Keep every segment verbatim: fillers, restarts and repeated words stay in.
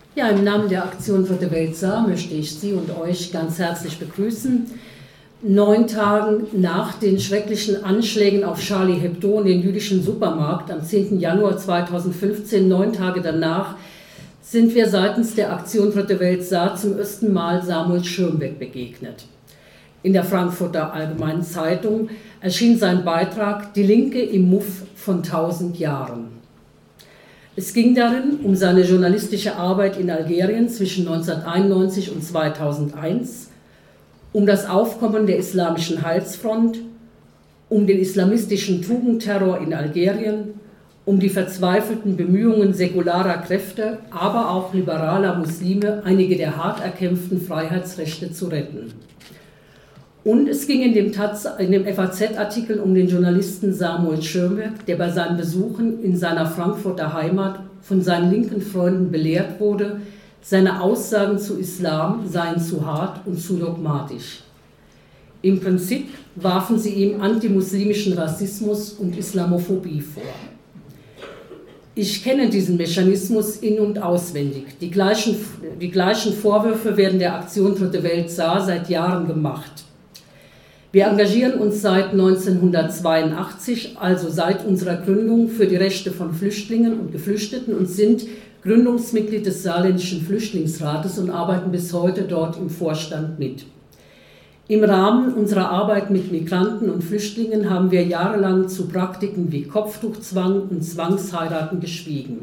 Ja, im Namen der Aktion Dritte Welt Saar möchte ich Sie und euch ganz herzlich begrüßen. Neun Tage nach den schrecklichen Anschlägen auf Charlie Hebdo und den jüdischen Supermarkt am zehnten Januar zweitausendfünfzehn, neun Tage danach, sind wir seitens der Aktion Dritte Welt Saar zum ersten Mal Samuel Schirmbeck begegnet. In der Frankfurter Allgemeinen Zeitung erschien sein Beitrag »Die Linke im Muff von tausend Jahren«. Es ging darin um seine journalistische Arbeit in Algerien zwischen neunzehnhunderteinundneunzig und zweitausendeins, um das Aufkommen der Islamischen Heilsfront, um den islamistischen Tugendterror in Algerien, um die verzweifelten Bemühungen säkularer Kräfte, aber auch liberaler Muslime, einige der hart erkämpften Freiheitsrechte zu retten. Und es ging in dem, in dem F A Z-Artikel um den Journalisten Samuel Schirmbeck, der bei seinen Besuchen in seiner Frankfurter Heimat von seinen linken Freunden belehrt wurde, seine Aussagen zu Islam seien zu hart und zu dogmatisch. Im Prinzip warfen sie ihm antimuslimischen Rassismus und Islamophobie vor. Ich kenne diesen Mechanismus in- und auswendig. Die gleichen, die gleichen Vorwürfe werden der Aktion Dritte Welt Saar seit Jahren gemacht. Wir engagieren uns seit neunzehnhundertzweiundachtzig, also seit unserer Gründung, für die Rechte von Flüchtlingen und Geflüchteten und sind Gründungsmitglied des Saarländischen Flüchtlingsrates und arbeiten bis heute dort im Vorstand mit. Im Rahmen unserer Arbeit mit Migranten und Flüchtlingen haben wir jahrelang zu Praktiken wie Kopftuchzwang und Zwangsheiraten geschwiegen.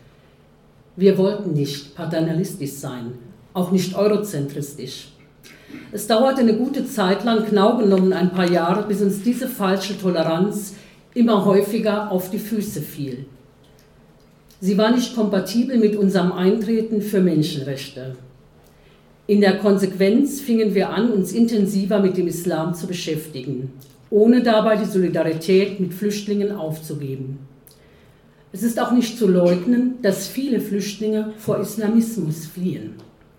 Wir wollten nicht paternalistisch sein, auch nicht eurozentristisch. Es dauerte eine gute Zeit lang, genau genommen ein paar Jahre, bis uns diese falsche Toleranz immer häufiger auf die Füße fiel. Sie war nicht kompatibel mit unserem Eintreten für Menschenrechte. In der Konsequenz fingen wir an, uns intensiver mit dem Islam zu beschäftigen, ohne dabei die Solidarität mit Flüchtlingen aufzugeben. Es ist auch nicht zu leugnen, dass viele Flüchtlinge vor Islamismus fliehen.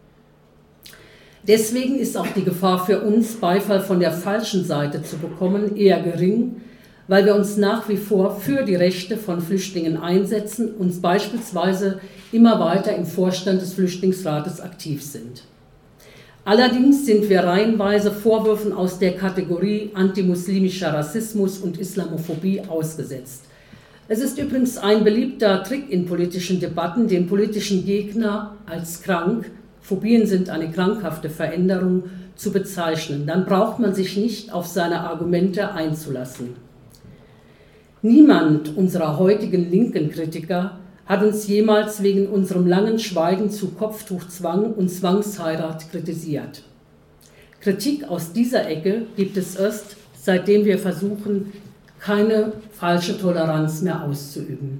Deswegen ist auch die Gefahr für uns, Beifall von der falschen Seite zu bekommen, eher gering, weil wir uns nach wie vor für die Rechte von Flüchtlingen einsetzen und beispielsweise immer weiter im Vorstand des Flüchtlingsrates aktiv sind. Allerdings sind wir reihenweise Vorwürfen aus der Kategorie antimuslimischer Rassismus und Islamophobie ausgesetzt. Es ist übrigens ein beliebter Trick in politischen Debatten, den politischen Gegner als krank, Phobien sind eine krankhafte Veränderung, zu bezeichnen. Dann braucht man sich nicht auf seine Argumente einzulassen. Niemand unserer heutigen linken Kritiker hat uns jemals wegen unserem langen Schweigen zu Kopftuchzwang und Zwangsheirat kritisiert. Kritik aus dieser Ecke gibt es erst, seitdem wir versuchen, keine falsche Toleranz mehr auszuüben.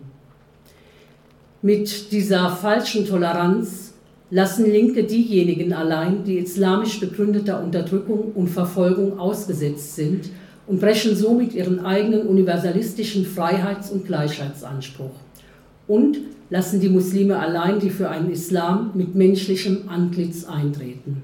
Mit dieser falschen Toleranz lassen Linke diejenigen allein, die islamisch begründeter Unterdrückung und Verfolgung ausgesetzt sind und brechen somit ihren eigenen universalistischen Freiheits- und Gleichheitsanspruch. Und lassen die Muslime allein, die für einen Islam mit menschlichem Antlitz eintreten.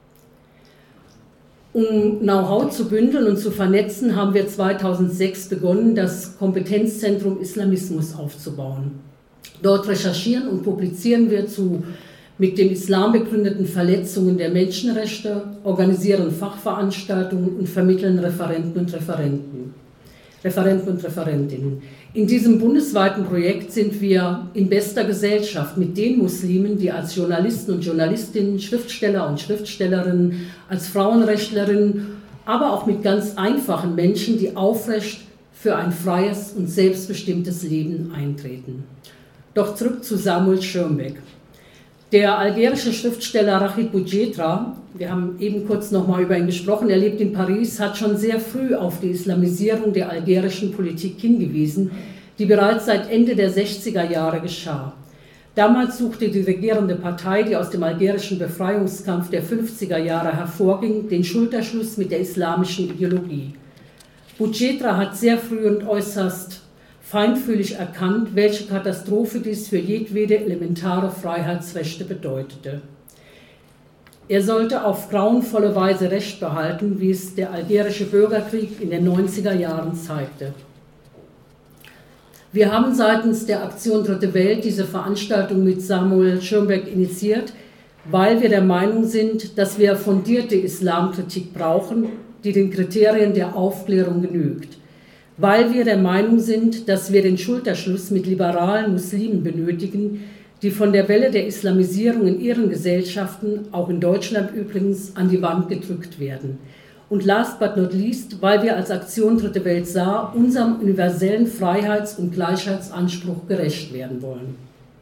Um Know-how zu bündeln und zu vernetzen, haben wir zweitausendsechs begonnen, das Kompetenzzentrum Islamismus aufzubauen. Dort recherchieren und publizieren wir zu mit dem Islam begründeten Verletzungen der Menschenrechte, organisieren Fachveranstaltungen und vermitteln Referenten und Referenten, Referenten und Referentinnen. In diesem bundesweiten Projekt sind wir in bester Gesellschaft mit den Muslimen, die als Journalisten und Journalistinnen, Schriftsteller und Schriftstellerinnen, als Frauenrechtlerinnen, aber auch mit ganz einfachen Menschen, die aufrecht für ein freies und selbstbestimmtes Leben eintreten. Doch zurück zu Samuel Schirmbeck. Der algerische Schriftsteller Rachid Boujetra, wir haben eben kurz noch mal über ihn gesprochen, er lebt in Paris, hat schon sehr früh auf die Islamisierung der algerischen Politik hingewiesen, die bereits seit Ende der sechziger Jahre geschah. Damals suchte die regierende Partei, die aus dem algerischen Befreiungskampf der fünfziger Jahre hervorging, den Schulterschluss mit der islamischen Ideologie. Boujetra hat sehr früh und äußerst feinfühlig erkannt, welche Katastrophe dies für jedwede elementare Freiheitsrechte bedeutete. Er sollte auf grauenvolle Weise Recht behalten, wie es der algerische Bürgerkrieg in den neunziger Jahren zeigte. Wir haben seitens der Aktion Dritte Welt diese Veranstaltung mit Samuel Schirmbeck initiiert, weil wir der Meinung sind, dass wir fundierte Islamkritik brauchen, die den Kriterien der Aufklärung genügt. Weil wir der Meinung sind, dass wir den Schulterschluss mit liberalen Muslimen benötigen, die von der Welle der Islamisierung in ihren Gesellschaften, auch in Deutschland übrigens, an die Wand gedrückt werden. Und last but not least, weil wir als Aktion Dritte Welt Saar unserem universellen Freiheits- und Gleichheitsanspruch gerecht werden wollen.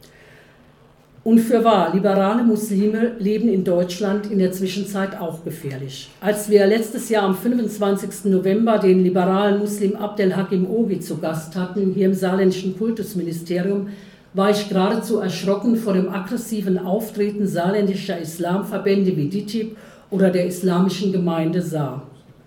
Und fürwahr, liberale Muslime leben in Deutschland in der Zwischenzeit auch gefährlich. Als wir letztes Jahr am fünfundzwanzigsten November den liberalen Muslim Abdel Hakim Ogi zu Gast hatten, hier im saarländischen Kultusministerium, war ich geradezu erschrocken vor dem aggressiven Auftreten saarländischer Islamverbände wie D I T I B oder der Islamischen Gemeinde Saar.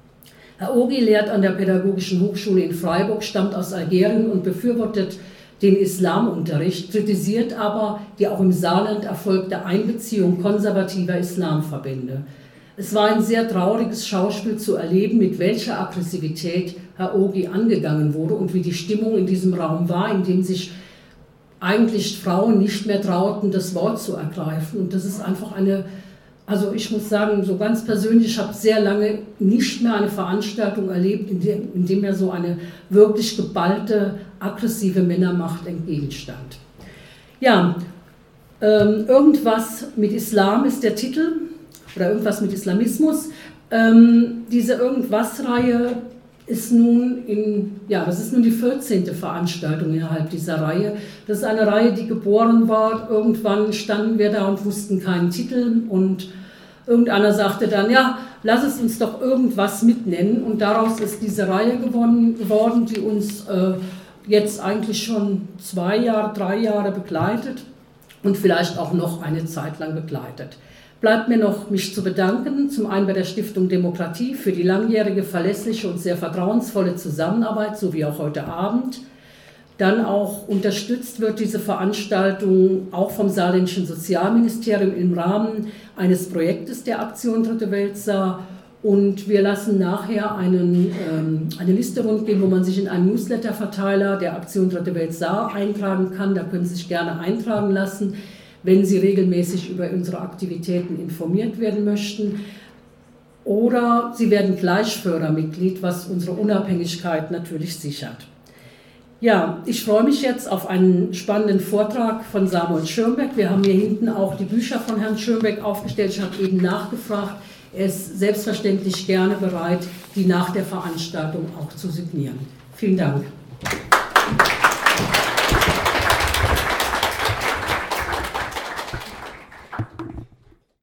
Herr Ogi lehrt an der Pädagogischen Hochschule in Freiburg, stammt aus Algerien und befürwortet den Islamunterricht, kritisiert aber die auch im Saarland erfolgte Einbeziehung konservativer Islamverbände. Es war ein sehr trauriges Schauspiel zu erleben, mit welcher Aggressivität Herr Ogi angegangen wurde und wie die Stimmung in diesem Raum war, in dem sich eigentlich Frauen nicht mehr trauten, das Wort zu ergreifen. Und das ist einfach eine, also ich muss sagen, so ganz persönlich, ich habe sehr lange nicht mehr eine Veranstaltung erlebt, in der, in dem mir so eine wirklich geballte, aggressive Männermacht entgegenstand. Ja, ähm, irgendwas mit Islam ist der Titel, oder irgendwas mit Islamismus. Ähm, diese Irgendwas-Reihe ist nun in, ja, das ist nun die vierzehnte Veranstaltung innerhalb dieser Reihe. Das ist eine Reihe, die geboren war. Irgendwann standen wir da und wussten keinen Titel und irgendeiner sagte dann, ja, lass es uns doch irgendwas mitnennen. Und daraus ist diese Reihe gewonnen, geworden, die uns äh, jetzt eigentlich schon zwei Jahre, drei Jahre begleitet und vielleicht auch noch eine Zeit lang begleitet. Bleibt mir noch, mich zu bedanken, zum einen bei der Stiftung Demokratie für die langjährige, verlässliche und sehr vertrauensvolle Zusammenarbeit, so wie auch heute Abend. Dann auch unterstützt wird diese Veranstaltung auch vom saarländischen Sozialministerium im Rahmen eines Projektes der Aktion Dritte Welt Saar. Und wir lassen nachher einen, ähm, eine Liste rundgehen, wo man sich in einen Newsletterverteiler der Aktion Dritte Welt Saar eintragen kann. Da können Sie sich gerne eintragen lassen, wenn Sie regelmäßig über unsere Aktivitäten informiert werden möchten. Oder Sie werden gleich Fördermitglied, was unsere Unabhängigkeit natürlich sichert. Ja, ich freue mich jetzt auf einen spannenden Vortrag von Samuel Schirmbeck. Wir haben hier hinten auch die Bücher von Herrn Schirmbeck aufgestellt. Ich habe eben nachgefragt. Er ist selbstverständlich gerne bereit, die nach der Veranstaltung auch zu signieren. Vielen Dank.